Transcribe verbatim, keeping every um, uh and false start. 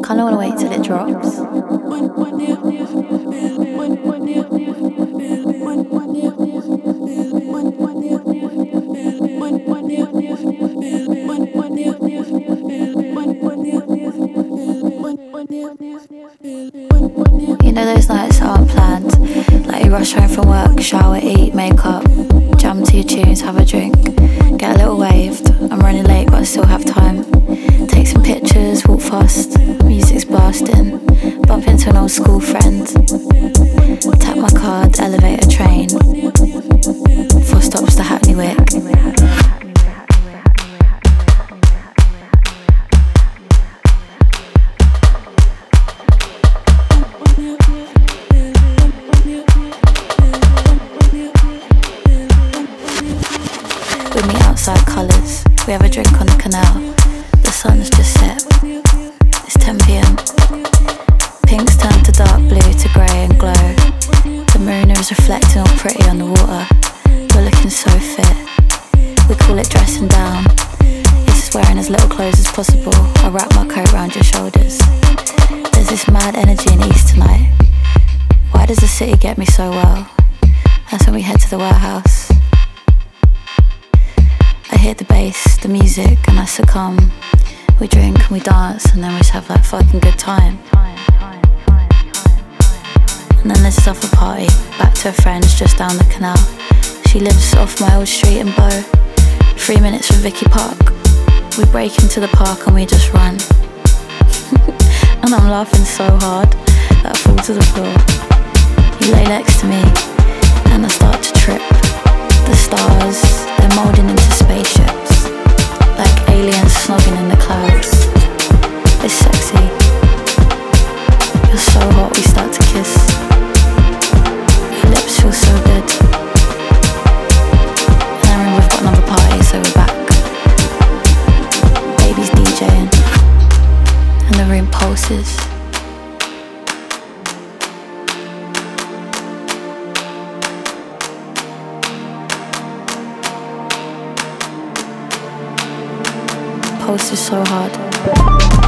kinda wanna wait till it drops. You know those nights that aren't planned, like you rush home from work, shower, eat, make up, jam to your tunes, have a drink, get a little waved. I'm running late but I still have time. Take some pictures, walk fast, music's blasting, bump into an old school friend, tap my card, elevator, train, four stops to Hackney Wick. We meet outside Colours, we have a drink on the canal. The sun's just set, it's ten p.m. Pink's turned to dark blue to grey and glow. The marina is reflecting all pretty on the water. You're looking so fit, we call it dressing down. It's just wearing as little clothes as possible. I wrap my coat round your shoulders. There's this mad energy in East tonight. Why does the city get me so well? That's when we head to the warehouse. I hear the bass, the music, and I succumb. We drink and we dance, and then we just have like fucking good time. And then there's this other party, back to a friend's just down the canal. She lives off my old street in Bow, three minutes from Vicky Park. We break into the park and we just run. And I'm laughing so hard that I fall to the floor. You lay next to me, and I start to trip. The stars, they're moulding into spaceships, like aliens snogging in the clouds. It's sexy. You're so hot, we start to kiss. Your lips feel so good. And I remember we've got another party, so we're back. Baby's DJing, and the room pulses. Pulses so hard.